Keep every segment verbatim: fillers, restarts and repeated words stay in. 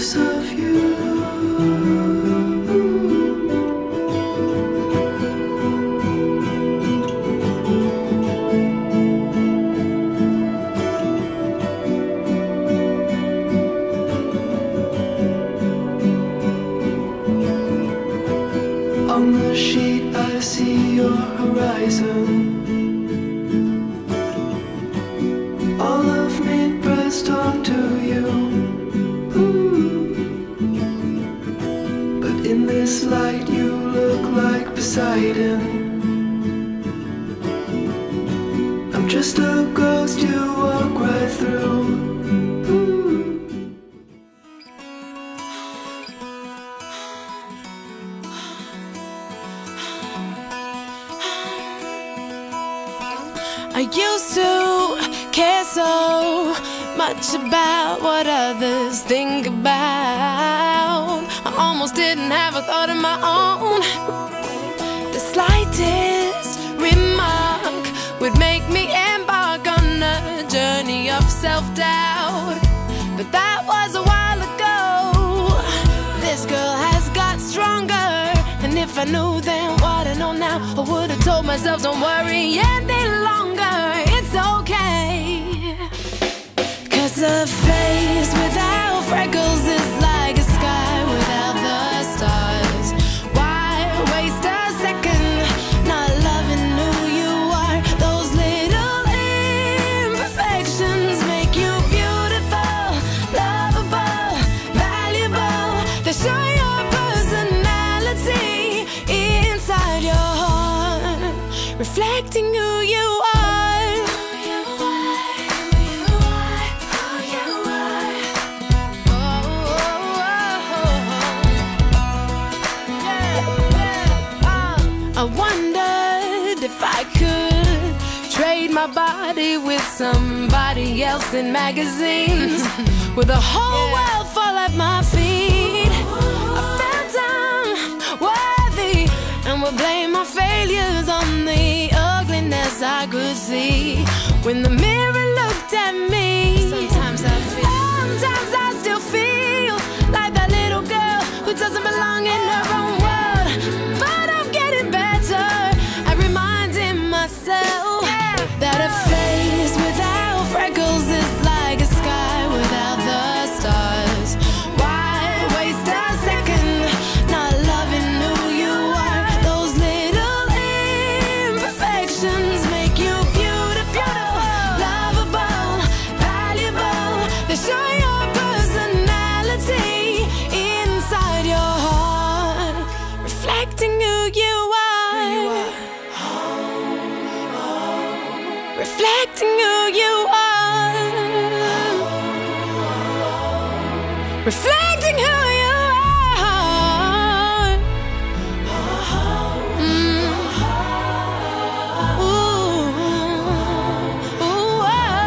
use of you. On the sheet I see your horizon. All of me pressed onto you. Ooh. But in this light you look like Poseidon. I'm just a ghost you walk right through. I used to care so much about what others think about. I almost didn't have a thought of my own. The slightest remark would make me embark on a journey of self-doubt. But that was a while ago. This girl has got stronger. And if I knew then what I know now, I would have told myself don't worry any longer, it's okay. Cause a face without freckles is like a sky without the stars. Why waste a second not loving who you are? Those little imperfections make you beautiful, lovable, valuable. They show your personality inside your heart, reflecting who you are. I wondered if I could trade my body with somebody else in magazines, with a whole yeah. world fall at my feet. I felt unworthy and would blame my failures on the ugliness I could see. When the mirror looked at me, sometimes I feel, sometimes I still feel like that little girl who doesn't belong in her own world. But I'm getting better at reminding myself yeah. that a face without freckles is like a sky without the stars. Why waste a second not loving who you are? Those little imperfections make you beautiful, lovable, valuable. They show your personality inside your heart, reflecting who you are, reflecting who you are, reflecting who you are. Mm. Ooh. Ooh,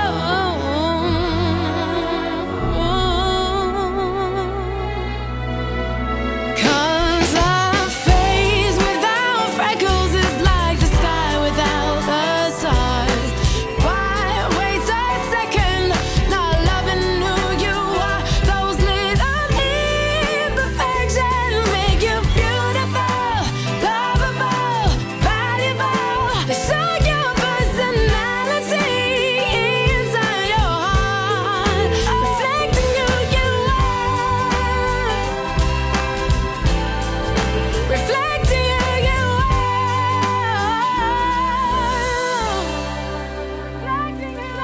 oh. 'Cause a face without freckles is like the sky without the stars. Why waste a second not loving who you are? Those little imperfections make you beautiful, lovable, valuable. They show your personality inside your heart, reflecting who you are, reflecting who you are, reflecting who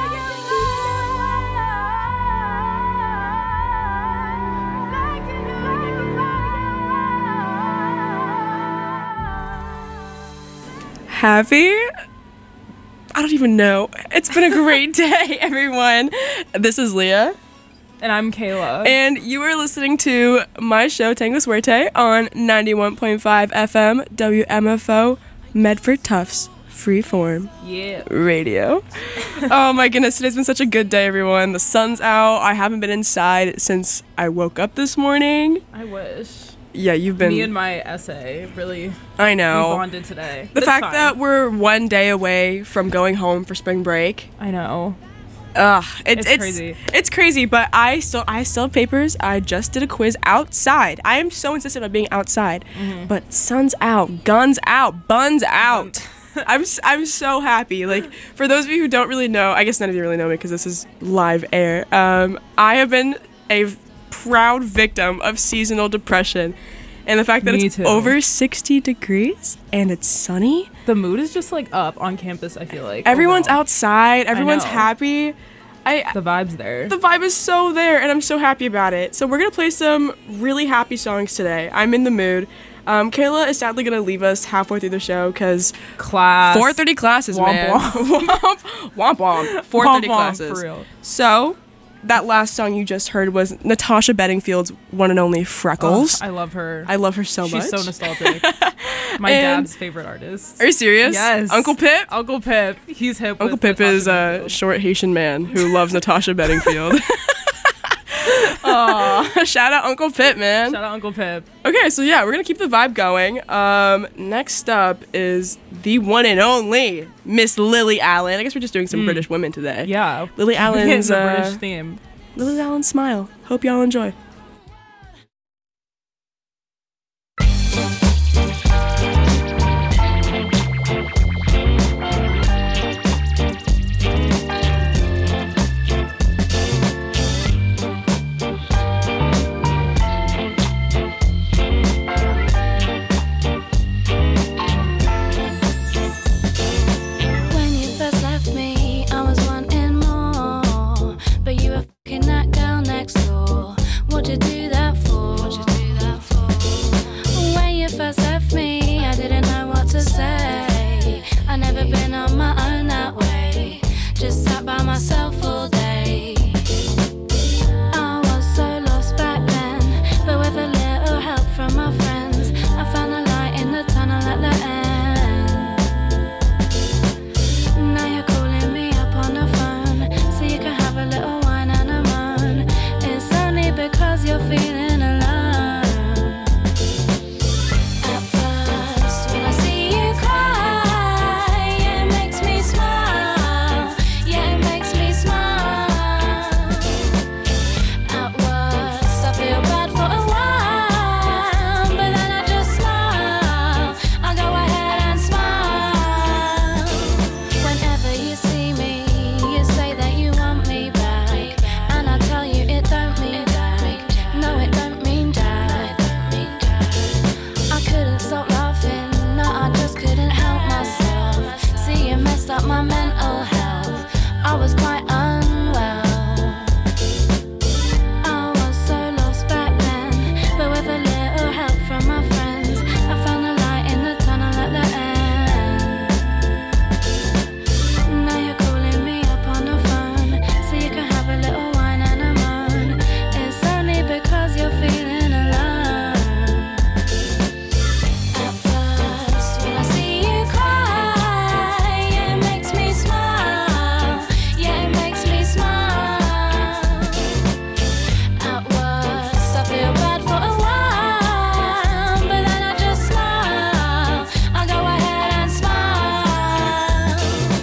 Happy? I don't even know. It's been a great day, everyone. This is Leah. And I'm Kayla. And you are listening to my show, Tango Suerte, on ninety-one point five F M, W M F O, Medford Tufts, Freeform yeah. Radio. Oh my goodness, today's been such a good day, everyone. The sun's out. I haven't been inside since I woke up this morning. I wish. Yeah, you've been... Me and my essay really I know. we bonded today. The It's fact fine. that we're one day away from going home for spring break. I know. Ugh, it, It's it's crazy. It's crazy, but I still I still have papers. I just did a quiz outside. I am so insistent on being outside, Mm-hmm. but sun's out, guns out, buns out. I'm s- I'm so happy. Like, for those of you who don't really know, I guess none of you really know me because this is live air. Um, I have been a proud victim of seasonal depression, and the fact that Me it's too. over sixty degrees and it's sunny. The mood is just like up on campus, I feel like. Everyone's overall. outside. Everyone's know. happy. I The vibe's there. the vibe is so there, and I'm so happy about it. So we're gonna play some really happy songs today. I'm in the mood. Um, Kayla is sadly gonna leave us halfway through the show because Class. four thirty classes, Womp man. womp womp womp. four thirty Womp womp, classes. for real. So that last song you just heard was Natasha Bedingfield's one and only Freckles. Ugh, I love her. I love her so She's much. so nostalgic. My And- dad's favorite artist. Are you serious? Yes. Uncle Pip? Uncle Pip. He's hip. Uncle with Pip Natasha is a Bedingfield. short Haitian man who loves Natasha Bedingfield. Aw, shout out Uncle Pip, man. Shout out Uncle Pip. Okay, so yeah, we're gonna keep the vibe going. Um, next up is the one and only Miss Lily Allen. I guess we're just doing some British women today. Yeah. Lily Allen's the uh, British theme. Lily Allen's Smile. Hope y'all enjoy. When you first left me, I was wanting more, but you were fucking that girl next door. What'd you do that for? What'd you do that for? When you first left me, I didn't know what to say. I never been on my own that way. Just sat by myself all day. I was so lost back then, but with a little help from my friends, I found a light in the tunnel at the end. Now you're calling me up on the phone, so you can have a little wine and a moan. It's only because you're feeling alone. At first, when I see you cry, yeah, it makes me smile. Yeah, it makes me smile. At worst, I feel bad for a while, but then I just smile. I go ahead and smile. Whenever you see me, you say that you want me back, and I tell you it don't mean back. No, it don't mean jack. I couldn't stop laughing, no, I just couldn't help myself. See, you messed up my mental health. I was quite unwell. I was so lost back then, but with a little help from my friends, I found a light in the tunnel at the end. Now you're calling me up on the phone, so you can have a little wine and a moan. It's only because you're feeling alone. At first, when I see you cry, yeah, it makes me smile. Yeah, it makes me smile. At worst, I feel bad for a while, but then I just smile. I go ahead and smile.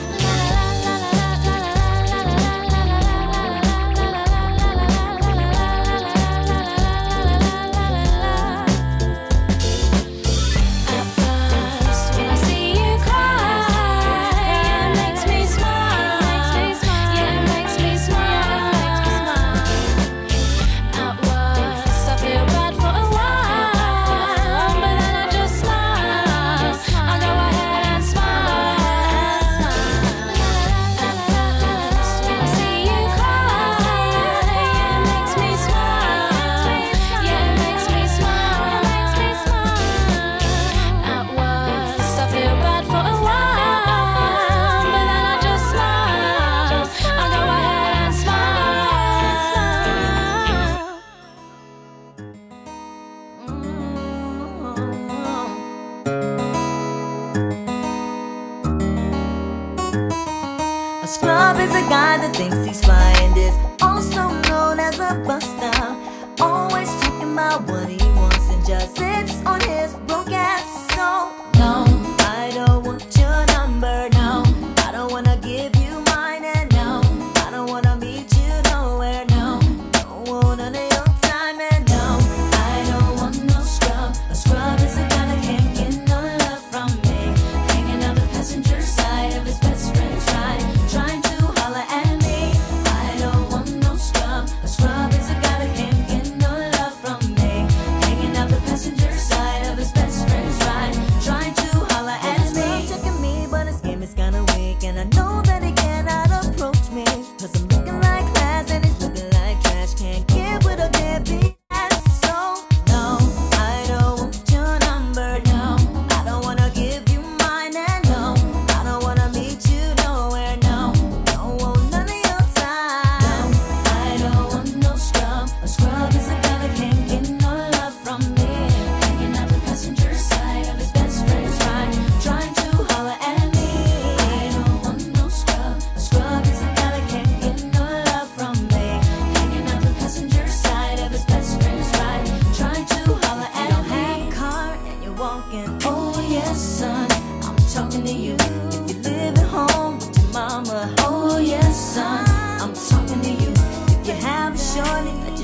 At first, when I see you cry, yeah, it makes me smile. Yeah, it makes me smile. At worst, I feel bad for a while, but then I just smile. I go ahead and smile. At first, when I see you cry, yeah, it makes me smile. Yeah, it makes me smile. At worst, I feel bad for a while, but then I just smile. I go ahead and A scrub is a guy that thinks he's fly and is also known as a buster. Always talking about what he wants and just sits on his broke ass. So no, I don't want your number. No, I don't wanna give you mine, and no, I don't wanna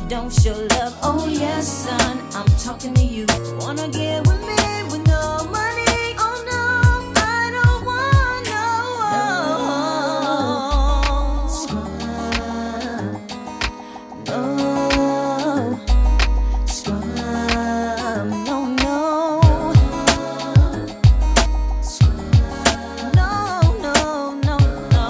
don't show love. Oh yes, son, I'm talking to you. Wanna get with me with no money? Oh no, I don't want no. Scrub, no. Scrub, no, no. Scrub, no, no, no, no.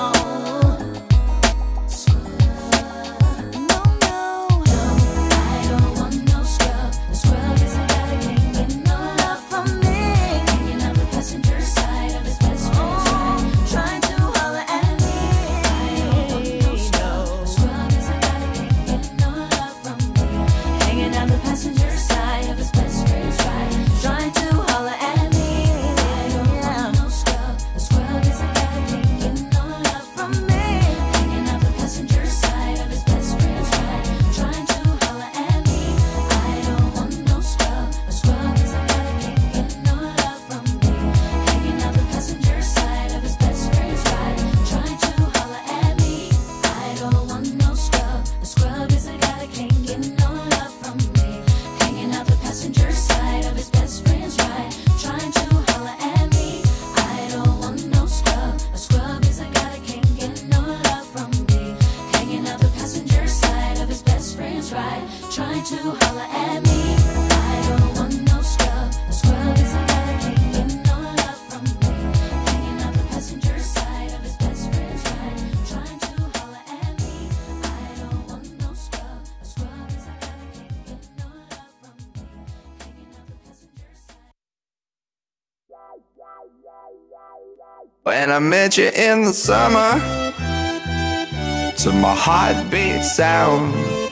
Scrub, no, no. No, I don't want no scrub. The scrub is a guy that can't get no love from me. Hanging out the passenger side of his best friend's ride, trying to holler at me. I don't want no scrub. The scrub is a guy that can't get no love from me. Hanging out the passenger side of his best friend's ride, trying to holler at me. I don't want no scrub. The scrub is a guy that can't get no love from me. Hanging out the passenger side of his best friend's ride, trying to holler at me. I don't want no scrub. A scrub is a guy that can't get no love from me. Hanging out the passenger side of his best friend's ride, trying to holler at me. I don't want no scrub. A scrub is a guy that can't get no love from me. Hanging out the passenger side of his best friend's ride, trying to holler at me. I don't want no scrub. A scrub is a guy that can't get no love from me. Hanging out the passenger side of his best friend's ride, trying to holler at me. I don't want no scrub. A scrub is a guy that can't get no love from me. Hanging out the passenger side of his best friend's ride, trying to holler at me. I don't want no scrub. A scrub is a guy that can't get no love from me. Hanging out the passenger side. When I met you in the summer, to my heartbeat sound,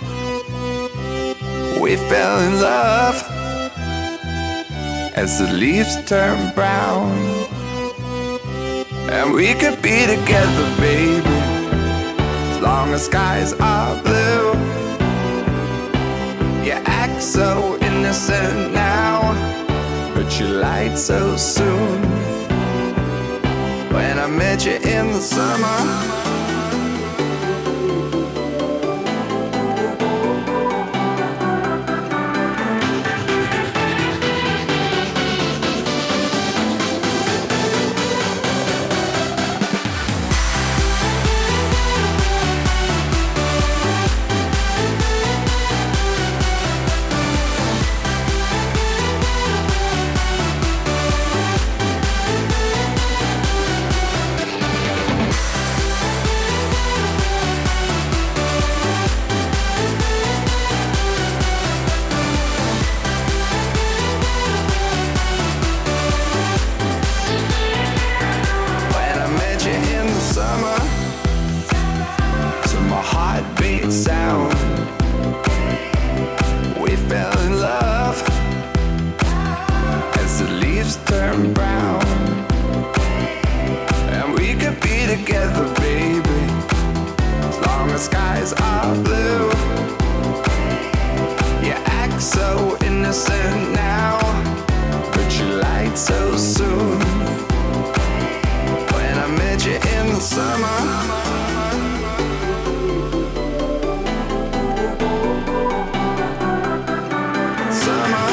we fell in love as the leaves turn brown. And we could be together, baby, as long as skies are blue. You act so innocent now, but you lied so soon. When I met you in the summer, when I met you in the summer, to my heartbeat sound, we fell in love as the leaves turn brown. And we could be together, baby, as long as skies are blue. You act so innocent now, but you lied so soon. When I met you in the summer, summer.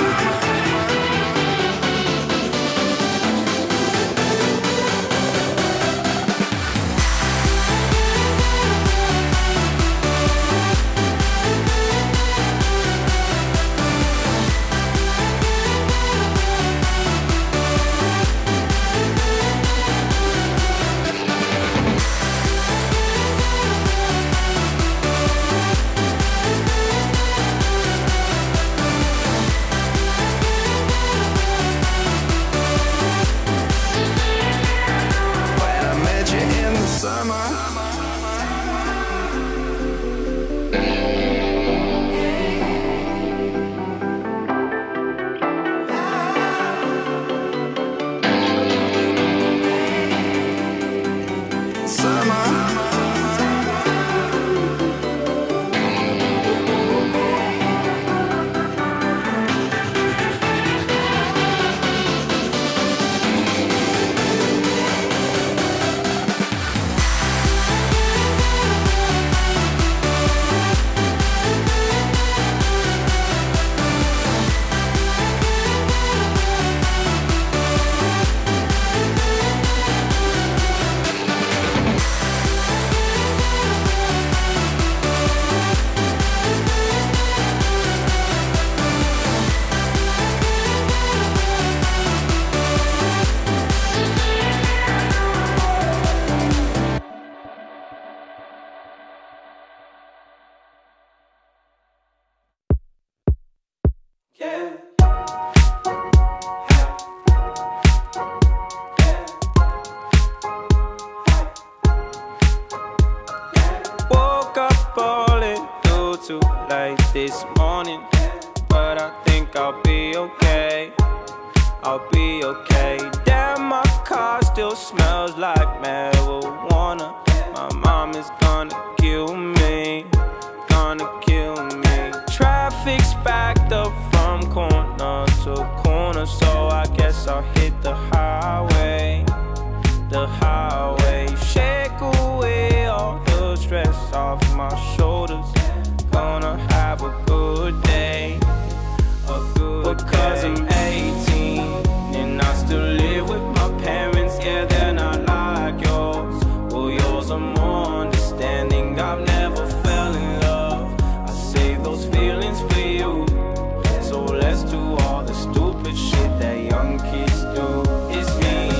When I met you in the summer, too late this morning, but I think I'll be okay. I'll be okay. Damn, my car still smells like marijuana. My mom is gonna kill me, gonna kill me. Traffic's backed up from corner to corner, so I guess I'll hit the highway, the highway. Shake away all the stress off my shoulders. Gonna have a good day, a good because day. I'm eighteen and I still live with my parents. Yeah, they're not like yours. Well, yours are more understanding. I've never fell in love. I save those feelings for you. So let's do all the stupid shit that young kids do. It's me.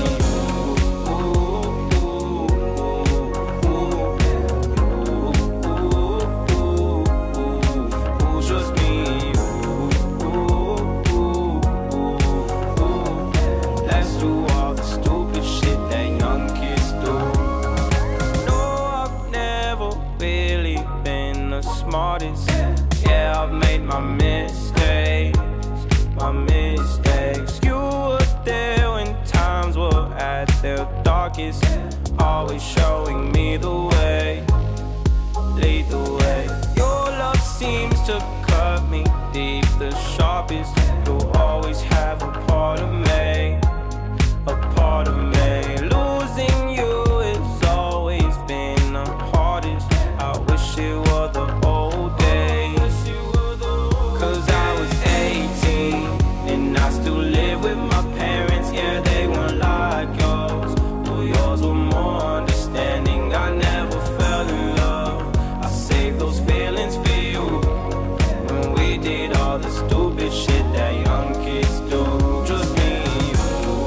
Smartest. Yeah, I've made my mistakes, my mistakes. You were there when times were at their darkest, always showing me the way, lead the way. Your love seems to cut me deep, the sharpest. You'll always have a part of me, a part of me. Losing you has always been the hardest. I wish it were the old days, cause I was eighteen and I still live with my parents. Yeah, they weren't like yours. Well, yours were more understanding. I never fell in love. I saved those feelings for you when we did all the stupid shit that young kids do. Just me and you.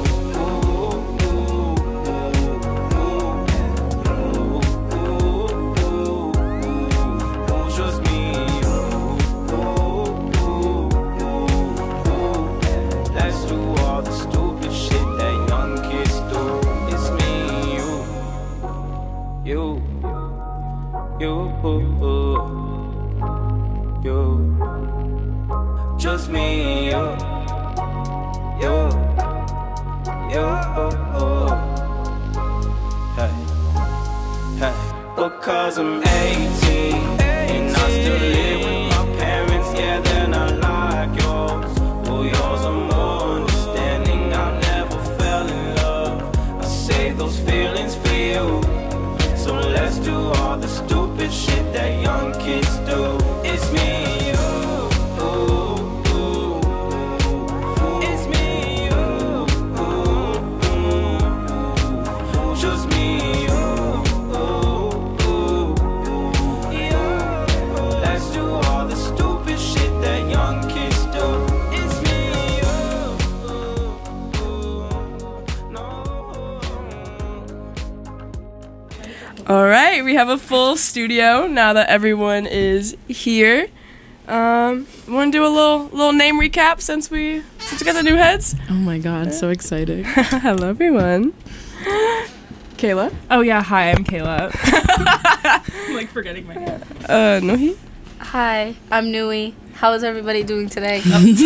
Just me and you. Let's do all the stupid shit that young kids do. It's me and you. You. You. You. Just me and you. You. You. Hey. Hey. Because I'm eighteen and I still live with my parents. Yeah, they're not like yours. Well, yours are more understanding. I never fell in love. I save those feelings for you. So let's do all the stupid shit that young kids do. It's me and you. It's me and you. Just me and you. Let's do all the stupid shit that young kids do. It's me and you. No. All right, we have a full studio now that everyone is here. Um, want to do a little little name recap since we since we got the new heads? Oh my god, so excited. Hello, everyone. Kayla. Oh yeah, hi, I'm Kayla. I'm like forgetting my name. Uh, Nohi. Hi, I'm Nui. How is everybody doing today?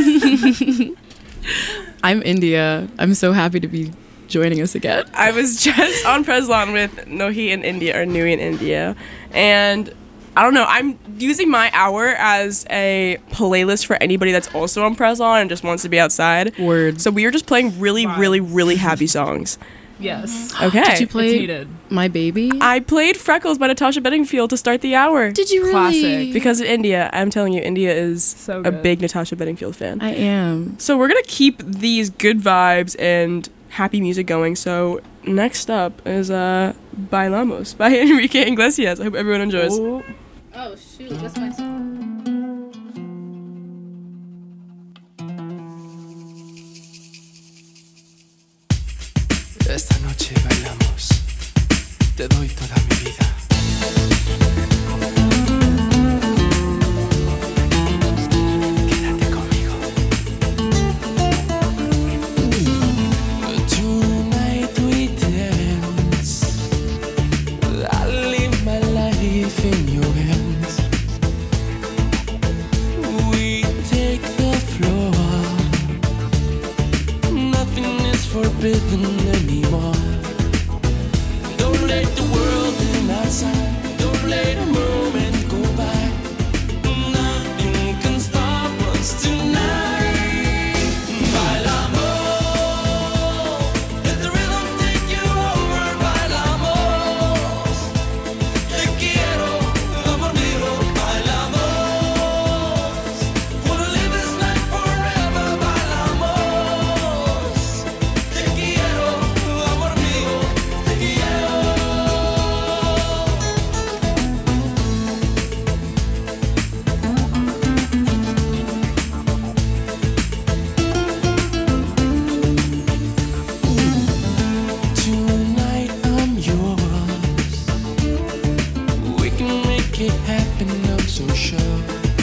I'm India. I'm so happy to be joining us again. I was just on Preslon with Nohi in India, or Nui in India, and I don't know, I'm using my hour as a playlist for anybody that's also on Preslon and just wants to be outside. Word. So we were just playing really, Wow. really, really happy songs. Yes. Okay. Did you It's play needed. My Baby? I played Freckles by Natasha Bedingfield to start the hour. Did you really? Classic. Because of India. I'm telling you, India is So a good. big Natasha Bedingfield fan. I am. So we're going to keep these good vibes and happy music going. So next up is uh, Bailamos by Enrique Iglesias. I hope everyone enjoys. Oh. Oh shoot, that's my song. Esta noche bailamos, te doy toda mi vida. Quédate conmigo. Tonight we dance. I live my life in your hands. make it happen, I'm so sure.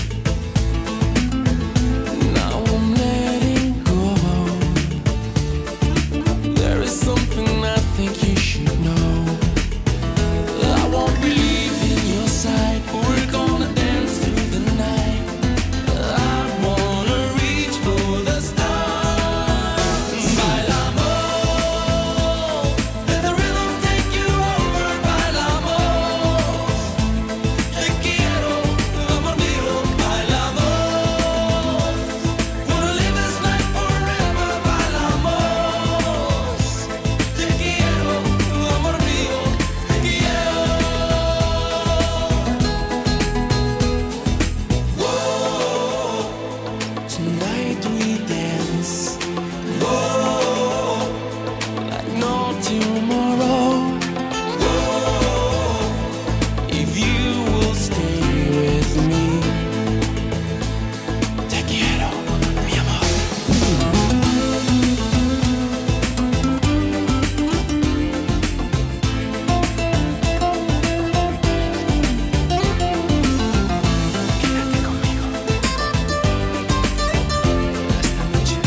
Now I'm letting go. There is something I think you should know. I won't be leaving your side. We're gonna dance through the night. I wanna reach for the stars. Bailamos, let the rhythm take you over. Bailamos, te quiero, amor mío. Bailamos, wanna live this night forever. Bailamos, te quiero, amor mío. Te quiero. Whoa, tonight we dance. Whoa, like no tomorrow. Whoa, if you will stay with me. Te quiero, mi amor. Quédate conmigo esta noche.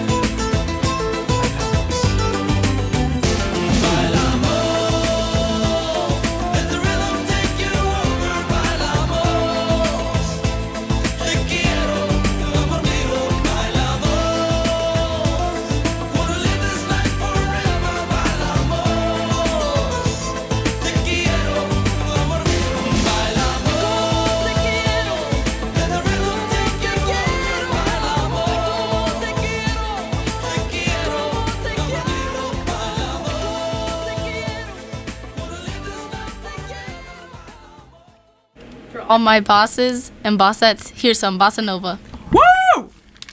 Bailamos, let the rhythm take you over. Bailamos, te quiero, amor mío. Bailamos, wanna live this night forever. Bailamos, te quiero, amor mío. Bailamos, te quiero, let the rhythm take you over. Bailamos, te quiero, te quiero, te quiero. Bailamos, te quiero, wanna live this night together. For all my bosses and bossettes, here's some bossa nova. Woo!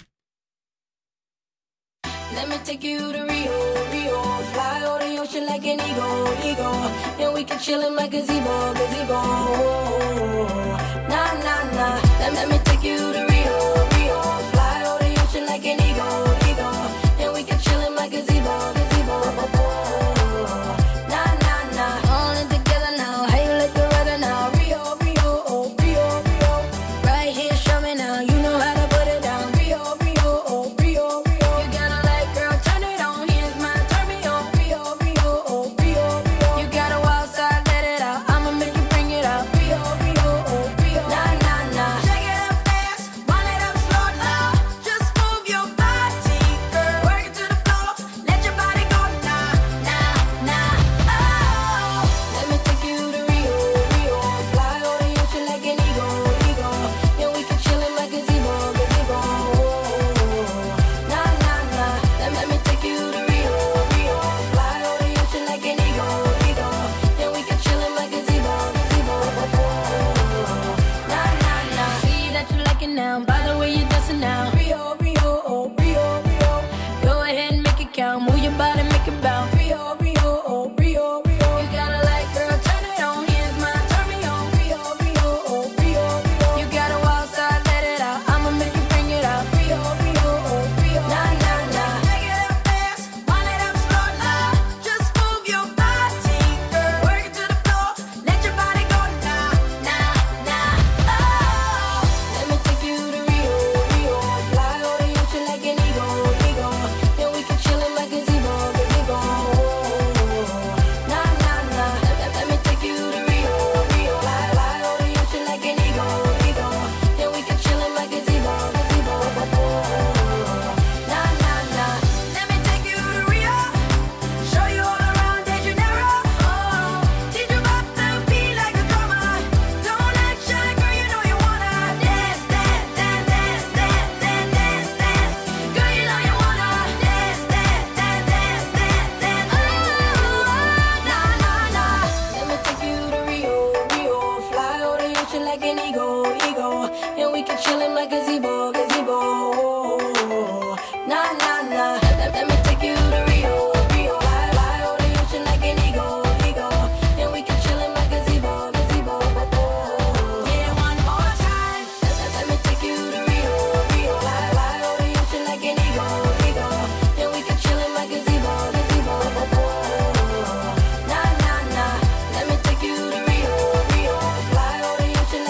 Let me take you to Rio, Rio. Fly over the ocean like an eagle, eagle. And we can chill in my gazebo, gazebo. Nah, nah, nah. Let, let me take you to Rio, Rio. Fly over the ocean like an eagle, eagle. And we can chill in my gazebo, gazebo. Nah, nah, nah. All in together now. How you like the weather now? Rio, Rio, oh, Rio, Rio. Right here, show me now. You know how to put it down. Rio, Rio, oh, Rio, Rio. You got a light, girl, turn it on. Here's my turn me on. Rio, Rio, oh, Rio, Rio. You got a wild side, let it out. I'ma make you bring it out. Rio, Rio, oh, Rio. Nah, nah, nah. Shake it up fast, wind it up slow now. Just move your body, girl. Work it to the floor. Let your body go now, now, now. Oh, let me take you to Rio, Rio. Fly over the ocean like an eagle, eagle. And we can chill in my gazebo, gazebo. Nah, nah, nah. Let, let me take you to Rio, Rio. Fly over the ocean like an eagle, eagle. And we can chill in my gazebo, gazebo. Nah, nah, nah. See that you like it now. By the way you're dancing now. Rio, Rio, oh, Rio, Rio. Go ahead and make it count. Move your body, make it bounce. Rio, Rio, oh, Rio, Rio. You got a light, girl, turn it on. Here's my turn me on. Rio, Rio, oh, Rio, Rio. You got a wild side, let it out. I'ma make you bring it out. Rio, Rio, oh, Rio. Nah, nah, nah. Take it up fast, wind it up slow now. Just move your body, girl. Work it to the floor. Let your body go now, now, now. Oh, let me take you to Rio, Rio. Fly over the ocean like an eagle, eagle. And we can chill in my gazebo, gazebo. Nah, nah, nah. Let, let, let me take you to Rio, Rio. Fly, fly over the ocean like an eagle, eagle. And we can chill in my gazebo, gazebo. Nah, nah, nah. Let me take you to Rio. Show you all around De Janeiro. Oh, teach you about the beat like a drummer. Don't act shy, girl, you know you wanna dance, dance, dance, dance, dance, dance, dance, dance. Girl, you know you wanna dance, dance, dance, dance, dance, dance. Oh, nah, nah, nah. Let me take you to Rio, Rio. Fly over the ocean like an eagle, eagle. And we can chill in my gazebo, gazebo. Nah, nah, nah. Let, let me take you to Rio, Rio. Fly, fly over the ocean like an eagle, eagle. And we can chill in my gazebo, gazebo. Yeah, one more time. Let, let, let me take you to Rio, Rio. Fly, fly over the ocean like an eagle, eagle. And we can chill in my gazebo, gazebo. Nah, nah, nah. Let me take you to Rio, Rio. Fly over the ocean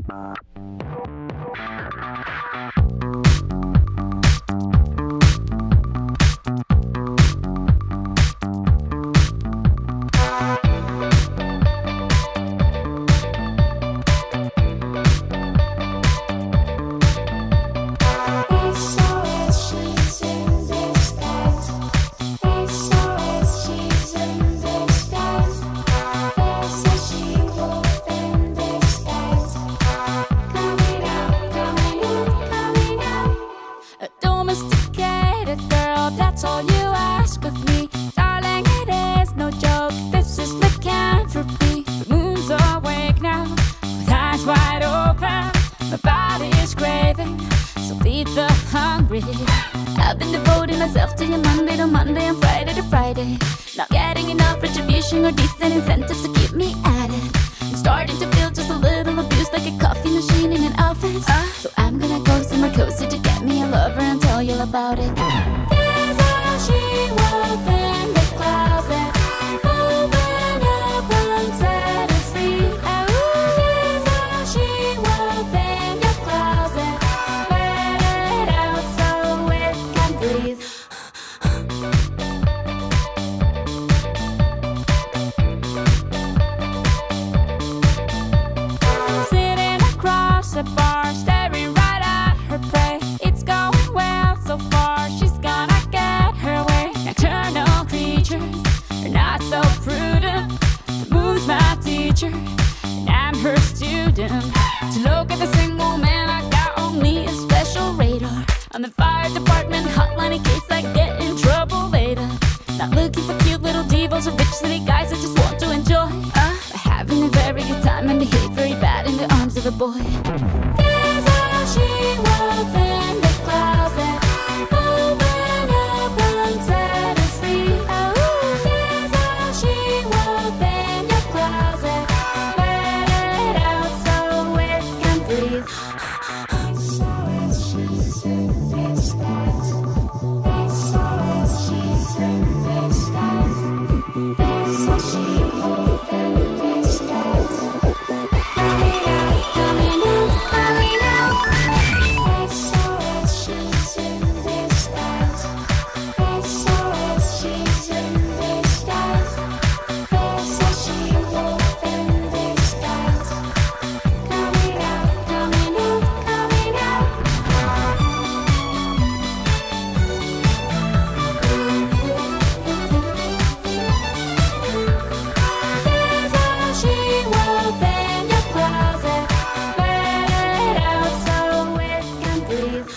A domesticated girl, that's all you ask of me. Darling, it is no joke, this is lycanthropy. The moon's awake now, with eyes wide open. My body is craving, so feed the hungry. I've been devoting myself to you Monday to Monday and Friday to Friday. Not getting enough retribution or decent incentives to keep me at it. I'm starting to feel just a little abused, like a coffee machine in an office. So I'm gonna go somewhere cozy to get me a lover and tell you about it. There's a she-wolf in the closet. Open up and set her free. There's a she-wolf in your closet. Let it out so it can breathe. Sitting across the bar, staring right at her prey. It's going well so far, she's gonna get her way. Nocturnal creatures are not so prudent. The moon's my teacher, and I'm her student. To look at the single man, I got on me a special radar. On the fire department hotline in case I get in trouble later. Not looking for cute little divas or rich city guys, I just want to enjoy uh, by having a very good time and behave very bad in the arms of a boy. There's a she-wolf in the closet. Open up and set her free. There's a she-wolf in your closet. Let it out so it can breathe. So it's she's in disguise. So it's she's in disguise. There's a she-wolf in disguise. Coming out, coming out, coming out. So it's she's in disguise. So it's she's in disguise. There's a she-wolf in disguise. Coming out, coming out, coming out. There's a she-wolf in your closet. Let it out so it can breathe.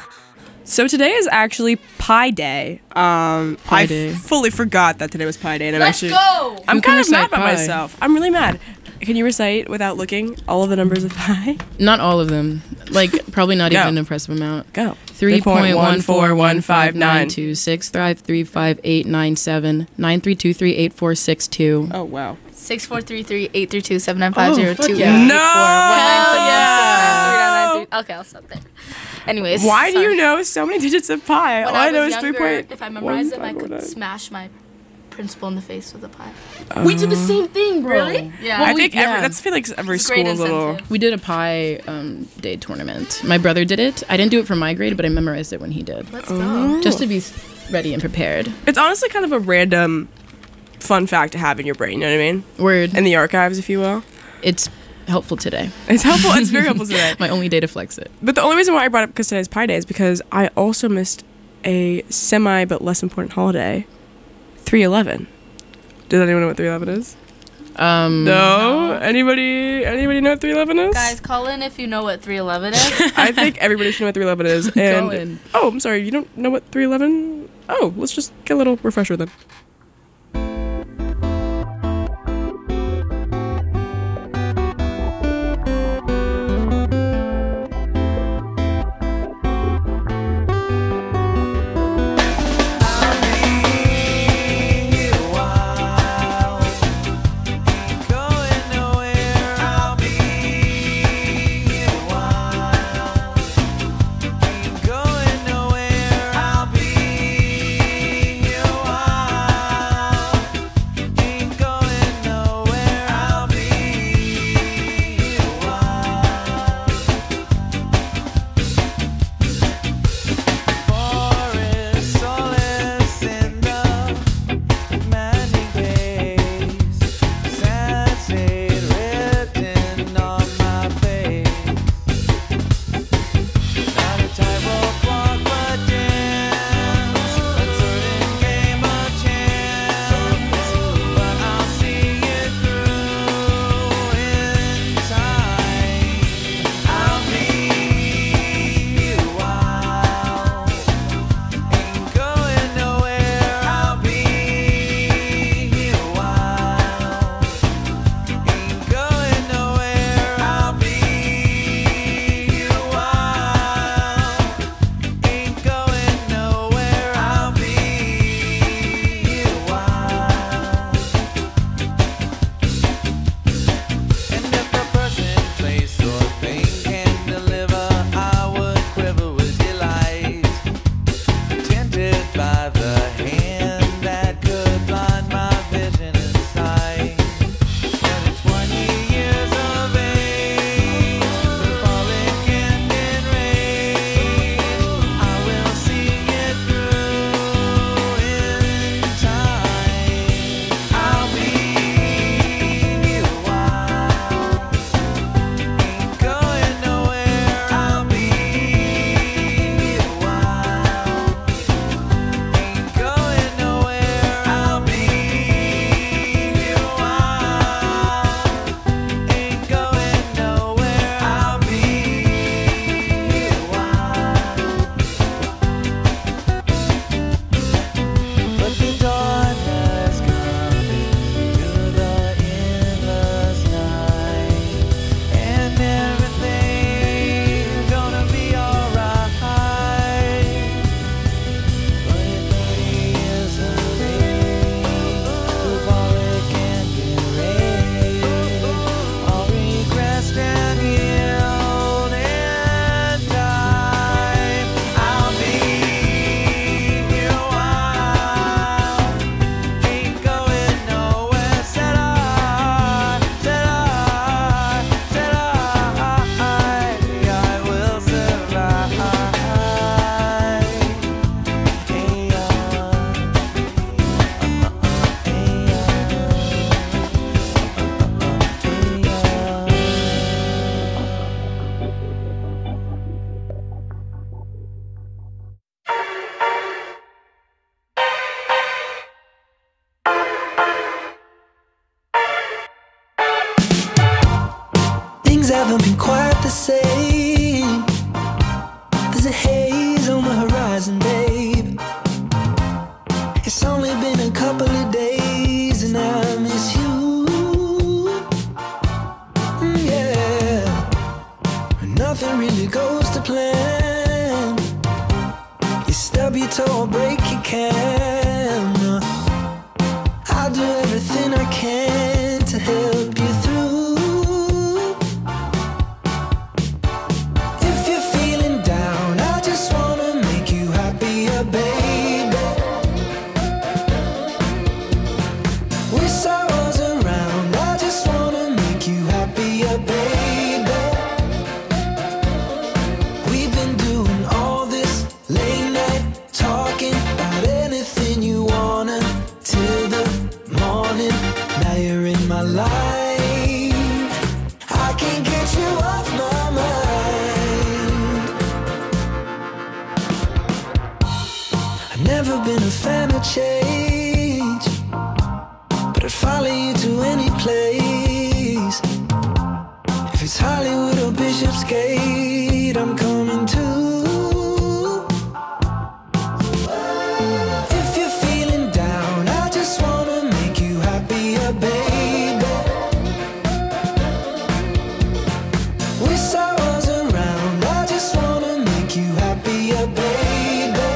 So today is actually Pi Day. Um, Pi I Day. f- fully forgot that today was Pi Day, and I'm Let's actually go! I'm Who can kind of mad recite about pi? myself. I'm really mad. Can you recite without looking all of the numbers of pi? Not all of them. Like, probably not Go. even an impressive amount. Go. Three point one four one five nine two six five three five eight nine seven nine three two three eight four six two. Oh wow. Six four three three eight three two seven nine five zero two yeah. eight No! four one nine seven Yeah. six nine three nine nine three. Okay, I'll stop there. Anyways, Why do sorry. you know so many digits of pi? When All I, I know was is three younger, point. if I memorized them, I one could five one nine. smash my principal in the face with a pie. We did the same thing, bro. Really? Yeah. I we- think every, yeah. that's I feel like every It's a great school's little. incentive. We did a pie um, day tournament. My brother did it. I didn't do it for my grade, but I memorized it when he did. Let's go. Just to be s- ready and prepared. It's honestly kind of a random, fun fact to have in your brain. You know what I mean? Word. In the archives, if you will. It's helpful today. It's helpful. It's very helpful today. My only day to flex it. But the only reason why I brought it up because today's Pi Day is because I also missed a semi but less important holiday, three eleven. Does anyone know what three eleven is? Um, No? Anybody anybody know what three eleven is? Guys, call in if you know what three eleven is. I think everybody should know what three eleven is. And Call in. oh, I'm sorry, you don't know what three eleven? Oh, let's just get a little refresher then. Going nowhere, I'll be here a while. haven't been quite the same. There's a haze on the horizon, babe. It's only been a couple of days and I miss you. Mm, yeah. Nothing really goes to plan. You stub your toe or break your can. I'll do everything I can to help you through. If you're feeling down, I just wanna make you happier, baby. Wish I was around, I just wanna make you happier, baby. We've been doing all this late night talking about anything you wanna till the morning. Now you're in my life, I can't get you off my mind. I've never been a fan of change, but I'd follow you to any place. If it's Hollywood or Bishopsgate, I'm coming too. If you're feeling down, I just wanna make you happier, baby. Wish I was around, I just wanna make you happier, baby.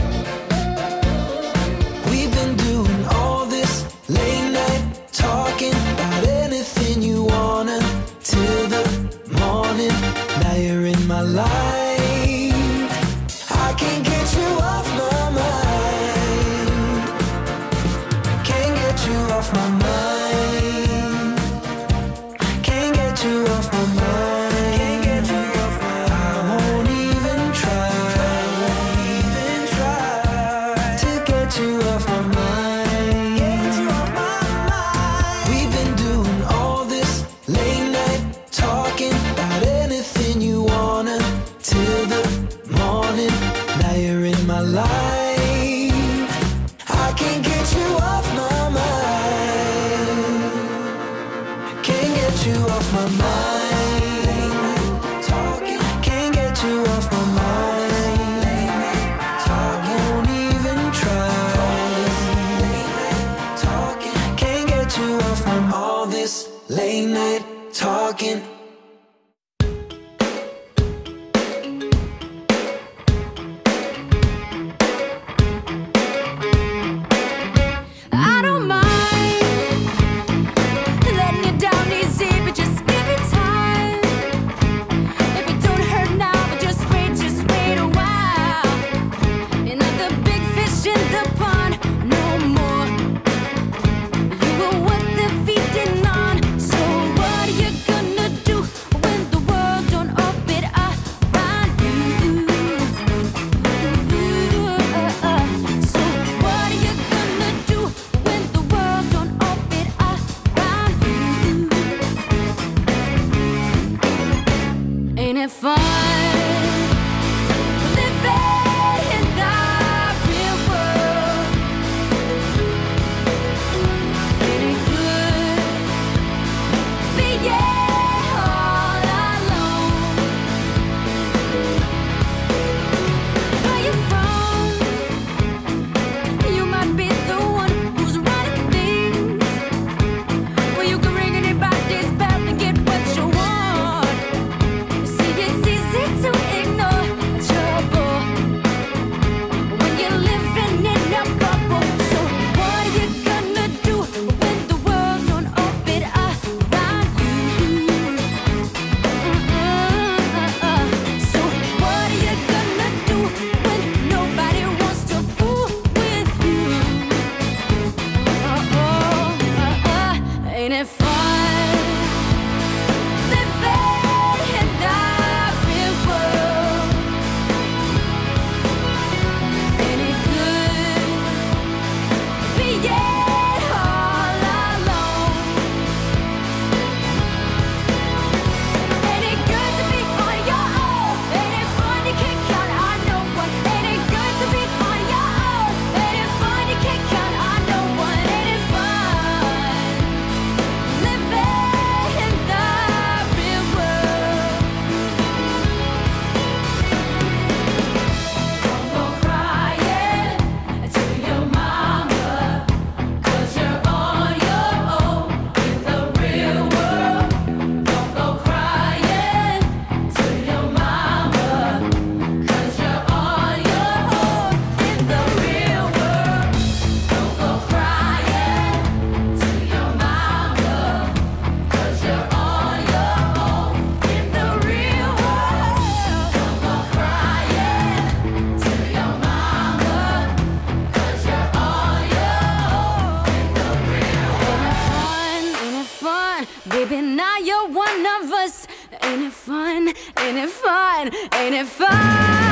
We've been doing all this late night talking about anything you wanna till the morning. Now you're in my life, I can't get you off my mind. Can't get you off my mind. Can't get you off my mind. Can't get you off my mind. I won't even try. Won't even try to get you off my mind. Get you off my mind. We've been doing all this late night talking about anything you wanna till the morning. Now you're in my life, I can't get you off my mind. Can't get you off my mind. Talking, can't get you off my mind. I won't even try. Talking, can't get you off my mind. All this late night talking. I don't mind letting you down easy, but just give it time. If it don't hurt now, but just wait, just wait a while. You're not the big fish in the pond no more. You were what they're feeding on. So what are you gonna do now you're one of us. Ain't it fun? Ain't it fun? Ain't it fun?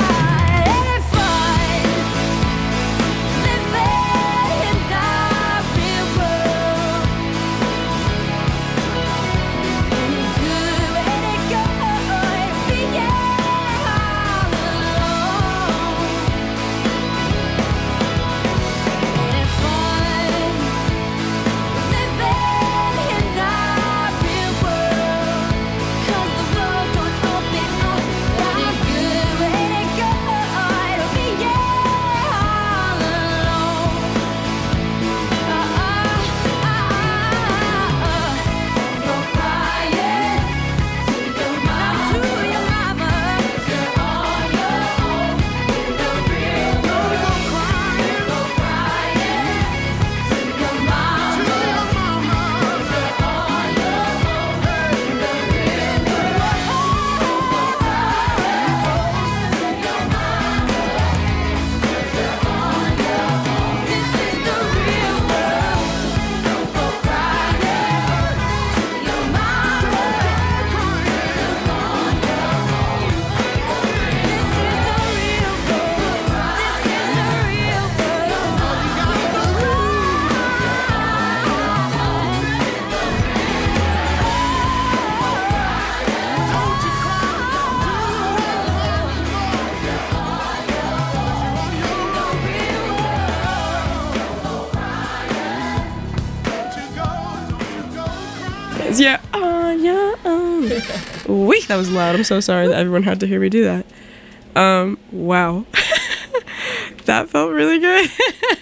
Yeah, oh, yeah, oh. Wait, that was loud. I'm so sorry that everyone had to hear me do that. Um, wow. That felt really good.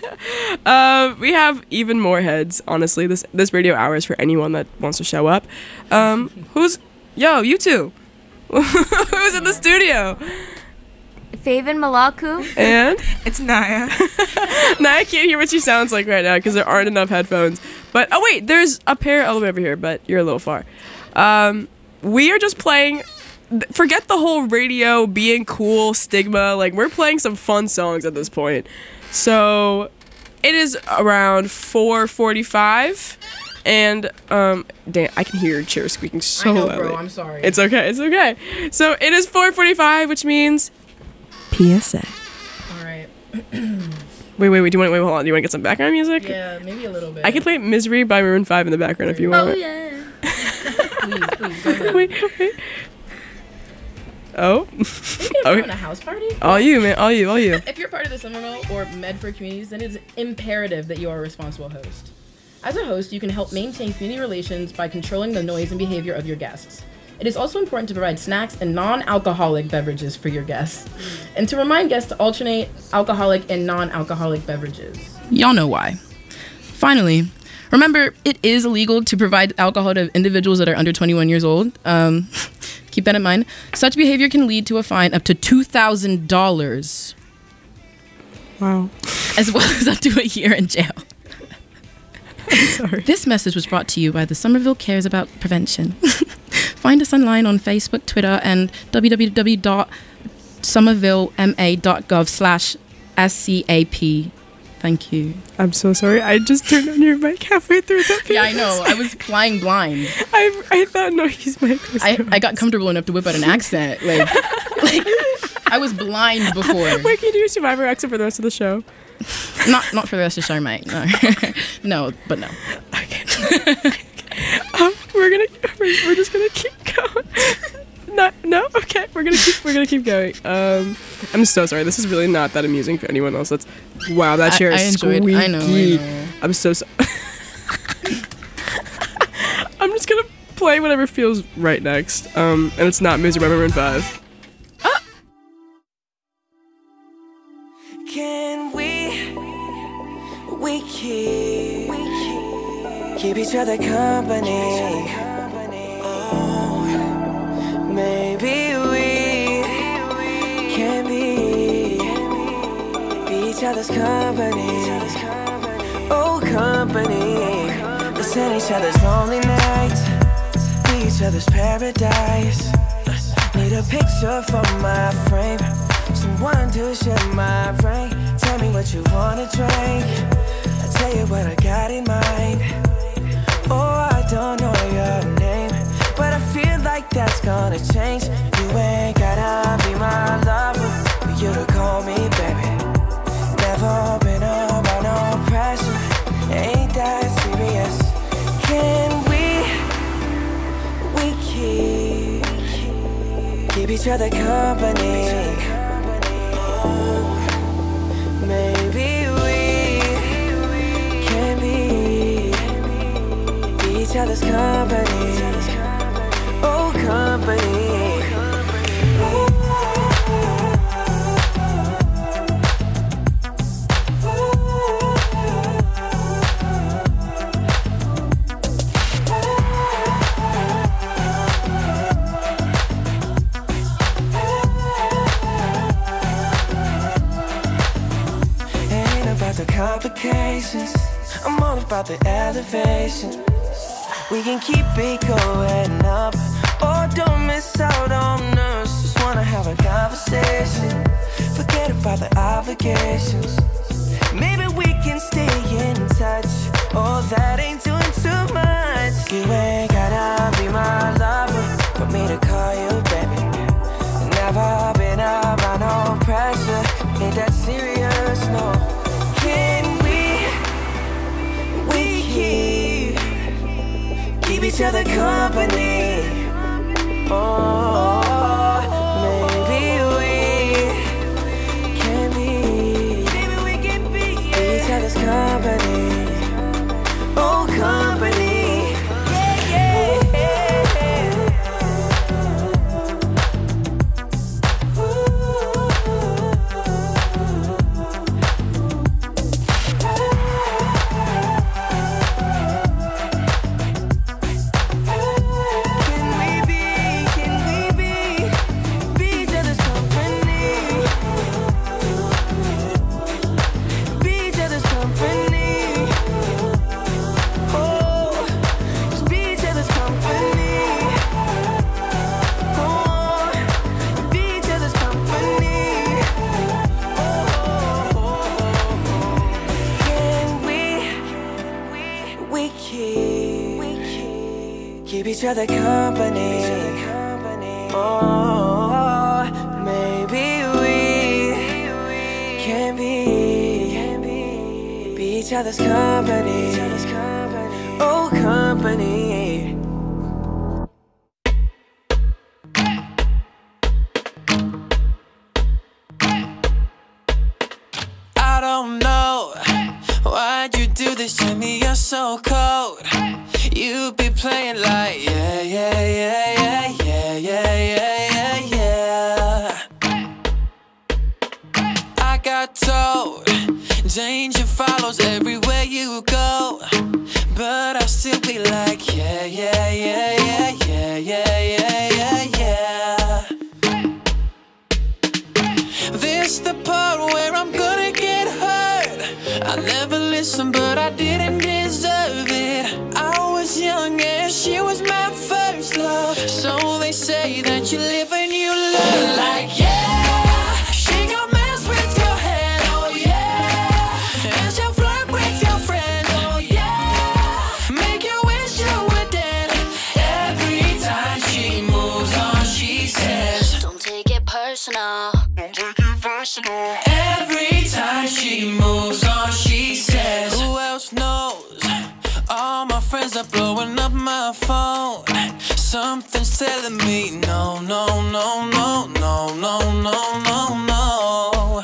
uh, we have even more heads, honestly. This this radio hour is for anyone that wants to show up. Um, who's, yo, you two. Who's in the studio? Faven Malaku. And? It's Naya. Naya can't hear what she sounds like right now because there aren't enough headphones. But, oh wait, there's a pair all the way over here, but you're a little far. Um, we are just playing, forget the whole radio being cool stigma. Like, we're playing some fun songs at this point. So, it is around four forty-five. And, um, damn, I can hear your chair squeaking so I know, loudly. bro, I'm sorry. It's okay, it's okay. So, it is four forty-five, which means P S A. All right. Wait, wait, wait. Do you want? Wait, hold on. Do you want to get some background music? Yeah, maybe a little bit. I can play "Misery" by Maroon five in the background if you want. Oh yeah. Please, please, go ahead. Wait, wait. Oh. Are you Okay. throwing a house party? All you, man. All you. All you. If you're part of the Somerville or Medford communities, then it's imperative that you are a responsible host. As a host, you can help maintain community relations by controlling the noise and behavior of your guests. It is also important to provide snacks and non-alcoholic beverages for your guests, and to remind guests to alternate alcoholic and non-alcoholic beverages. Y'all know why. Finally, remember, it is illegal to provide alcohol to individuals that are under twenty-one years old. Um, keep that in mind. Such behavior can lead to a fine up to two thousand dollars. Wow. As well as up to a year in jail. I'm sorry. This message was brought to you by the Somerville Cares About Prevention. Find us online on Facebook, Twitter, and w w w dot somerville m a dot gov slash S C A P. Thank you. I'm so sorry. I just turned on your mic halfway through the Yeah, I know. I was flying blind. I I thought Noi's mic was I, I got comfortable enough to whip out an accent. Like, like I was blind before. Wait, can you do a Survivor accent for the rest of the show? Not not for the rest of the show, Mike. No, no, but no. Okay. um, we're gonna we're, we're just gonna keep going. No, no, okay, we're gonna keep we're gonna keep going. Um, I'm so sorry. This is really not that amusing for anyone else. That's wow. That chair I, I is enjoyed, squeaky. I know, I know. I'm so sorry. I'm just gonna play whatever feels right next. Um, and it's not Misery by Maroon five. Can we, we keep, keep each other company? Oh, maybe we can be, be each other's company. Oh, company. Listen each other's lonely nights, be each other's paradise. Need a picture for my frame, someone to share my brain. Tell me what you wanna drink, I'll tell you what I got in mind. Oh, I don't know your name, that's gonna change. You ain't gotta be my lover for you to call me baby. Never been about no pressure, ain't that serious. Can we, we keep, keep each other company? Oh, maybe we can be, be each other's company. Oh, company. The complications, I'm all about the elevation. We can keep it going up, or don't miss out on us. Just wanna have a conversation, forget about the obligations. Maybe we can stay in touch, oh that ain't doing too much. You ain't gotta be my lover for me to call you baby. Never been about no pressure, ain't that serious, no. Can we, we keep, keep each other company? Oh, maybe we can be, maybe we can be, yeah. Each other's company. Oh, company. Yeah, yeah. Keep each other company. Oh, maybe we can be, be each other's company. Oh, company. I don't know why'd you do this to me. You're so cold. You be playing like yeah, yeah, yeah, yeah, yeah, yeah, yeah, yeah, yeah. I got told danger follows everywhere you go, but I still be like yeah, yeah, yeah, yeah, yeah, yeah, yeah, yeah, yeah. This the part where I'm gonna get hurt. I never listened, but I didn't deserve it. I was young and she was my first love. So they say that you live and you learn. Like yeah, she gon' mess with your head, oh yeah. And she'll flirt with your friends, oh yeah. Make you wish you were dead. Every time she moves on, she says, don't take it personal. Don't take it personal. Every time she moves on, she says, who else knows? All my friends are blowing up my phone. Something's telling me no, no, no, no, no, no, no, no, no.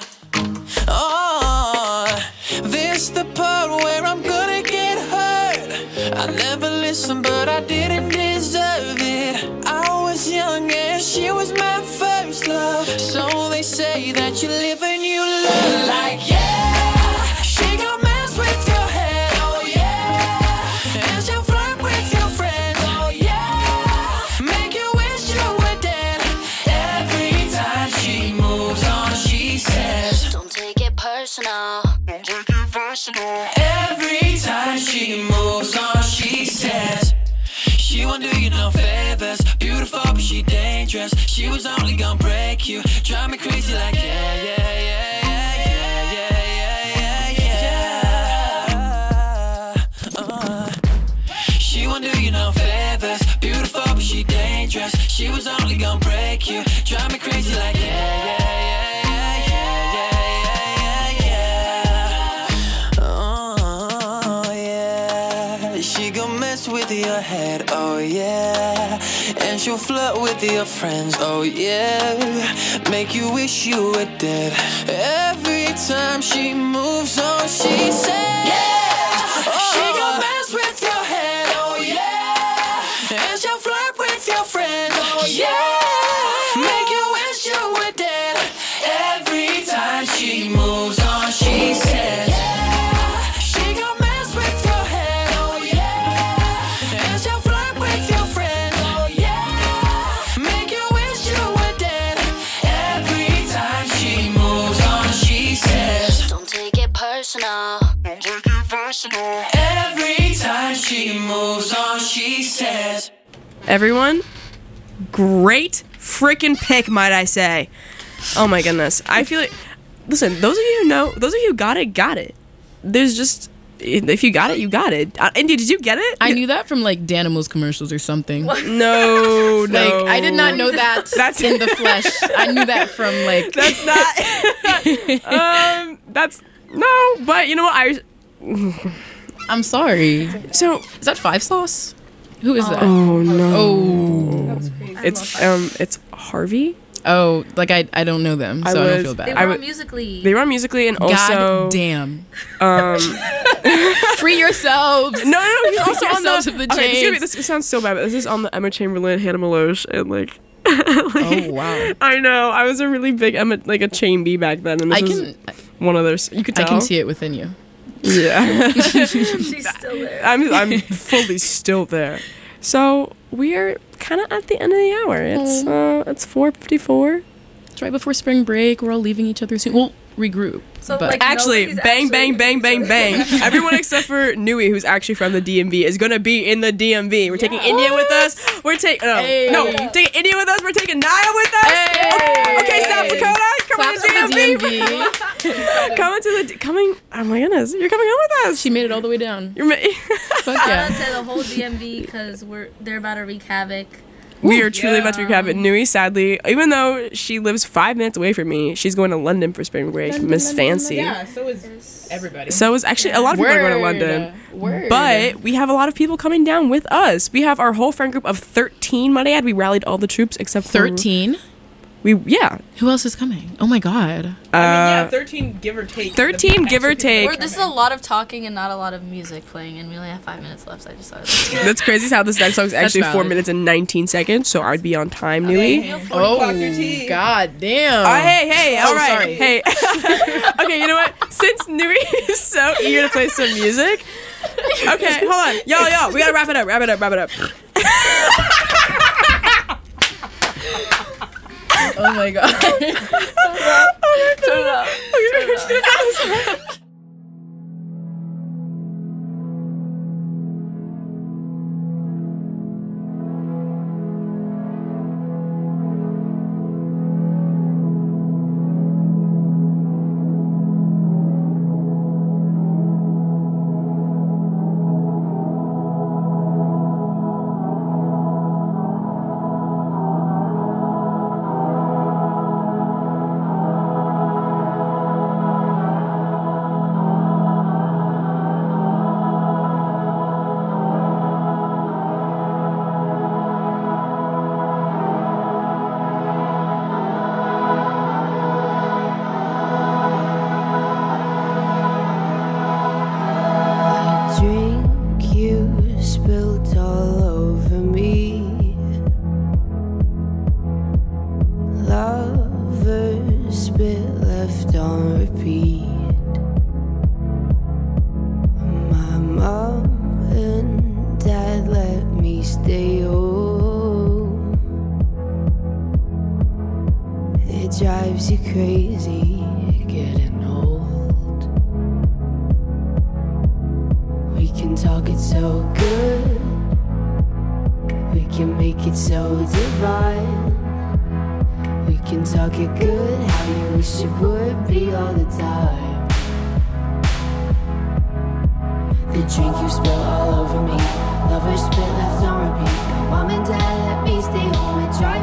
Oh, this the part where I'm gonna get hurt. I never listened, but I didn't deserve it. I was young and she was my first love. So they say that you live and you learn. Like yeah, she gon' mess with your head, oh yeah. And she'll flirt with your friends, oh yeah. Make you wish you were dead. Every time she moves on, she says, don't take it personal. Don't take it personal. Every time she moves on, she says, she won't do you no favors. Beautiful, but she dangerous. She was only gonna break you. Drive me crazy like yeah, yeah, yeah, yeah, yeah, yeah, yeah, yeah, yeah. Uh, she won't do you no favors. Beautiful, but she dangerous. She was only gonna break you, drive me crazy like yeah, yeah, yeah, yeah, yeah, yeah, yeah, yeah. Oh yeah, she gon' mess with your head, oh yeah, and she'll flirt with your friends, oh yeah, make you wish you were dead. Every time she moves on, she says yeah, oh. She gon' mess with your head, oh yeah, and she'll flirt with your friends, oh yeah, make you wish you were dead. Every time she moves on, she says yeah, she gon' mess with your head, oh yeah, and she'll flirt with your friends, oh yeah, make you wish you were dead. Every time she moves on, she says Don't take it personal. don't take it personal. Every time she moves on, she says Everyone, great freaking pick, might I say. Oh my goodness. I feel like, listen, those of you who know, those of you who got it, got it. There's just, if you got it, you got it. Uh, Indy, did you get it? I knew that from like Danimals commercials or something. No, no. Like I did not know that That's in the flesh. I knew that from like That's not, um, that's, no, but you know what, I, I'm sorry. so, Is that Five Sauce? Who is that? oh no. Oh. It's, um, it's Harvey. Oh, like I I don't know them, so I I, don't was- feel They bad. were I on would- Musically. They were on Musically and also, God damn. um, Free yourselves. no, no, no, he's also on yourselves the, of the okay, this, is gonna be, chains. this sounds so bad, but this is on the Emma Chamberlain, Hannah Maloche, and like, Oh wow. I know, I was a really big Emma, like a chain bee back then, and this I was can one of those, you could I tell. can see it within you. Yeah. She's still there. I'm, I'm fully still there. So, we are kind of at the end of the hour. It's, uh, it's four fifty-four. It's right before spring break. We're all leaving each other soon. We'll regroup. So, but like, Actually, nobody's bang, actually bang, bang, bang, bang. Everyone except for Nui, who's actually from the D M V, is going to be in the D M V. We're taking India with us. We're taking, no, Hey. no, taking India with us. We're taking Naya with us. Hey. Okay, South Dakota, coming Claps to for the the D M D M V. V. Coming to the, D- coming, oh my goodness, you're coming on with us. She made it all the way down. You're ma- Fuck Shout yeah. out to the whole D M V because we're they're about to wreak havoc. We are truly about to recap it. Nui, sadly, even though she lives five minutes away from me, she's going to London for spring break. Miss Fancy. so is everybody. So is actually a lot of people are going to London. Word. But we have a lot of people coming down with us. We have our whole friend group of thirteen, might I add. We rallied all the troops except for thirteen? We yeah. Who else is coming? Oh my god. Uh, I mean, yeah, thirteen give or take. thirteen, give or take. We're, this is a lot of talking and not a lot of music playing, and we only have five minutes left. So I just thought it was That's crazy how this next song is actually four valid. minutes and nineteen seconds, so I'd be on time, Nui. Oh, Clock your tea. god damn. Oh, hey, hey, Oh, all right. sorry. Hey. Okay, you know what? Since Nui is so eager to play some music. Okay, hold on. Yo, yo, we gotta wrap it up, wrap it up, wrap it up. Oh my god. Turn it up. Turn it up. Drink you spilled all over me. Lovers spit left on repeat. My mom and dad let me stay home. It drives you crazy getting old. We can talk it so good. We can make it so divine. We can talk it good, how you wish it would be all the time. The drink you spill all over me. Lovers spit left on repeat. Mom and dad let me stay home and try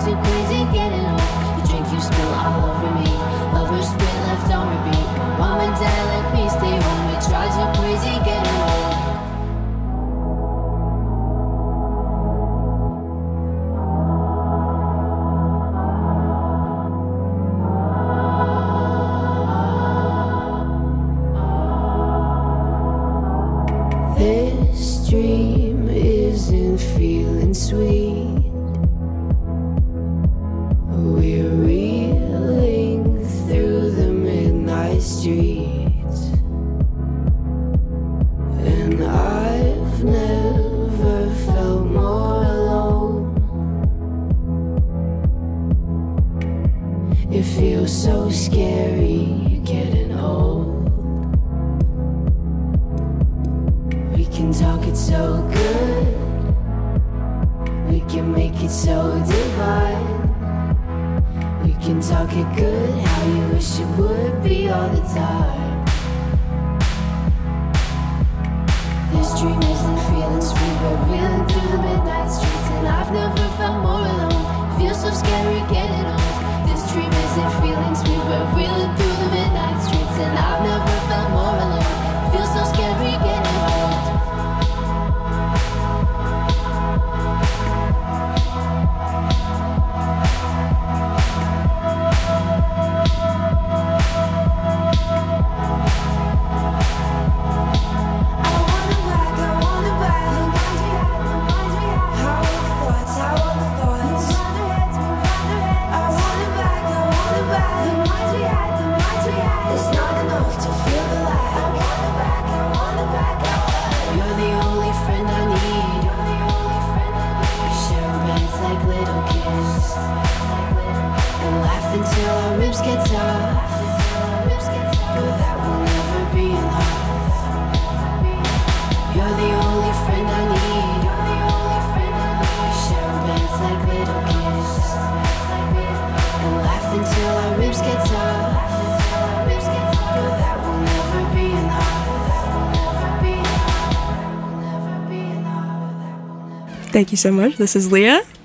It feels so scary getting old. We can talk it so good. We can make it so divine. We can talk it good, how you wish it would be all the time. This dream isn't feeling sweet, but reeling through the midnight streets, and I've never felt more alone. Feels so scary getting old. This dream isn't feeling sweet, but reeling through the midnight streets, and I've never felt more alone. Feels so scary getting old. Until our ribs get tough, but that will never be enough. You're the only friend I need. We share beds like little kids, and laugh until our ribs get tough, but that will never be enough. Thank you so much. This is Leah.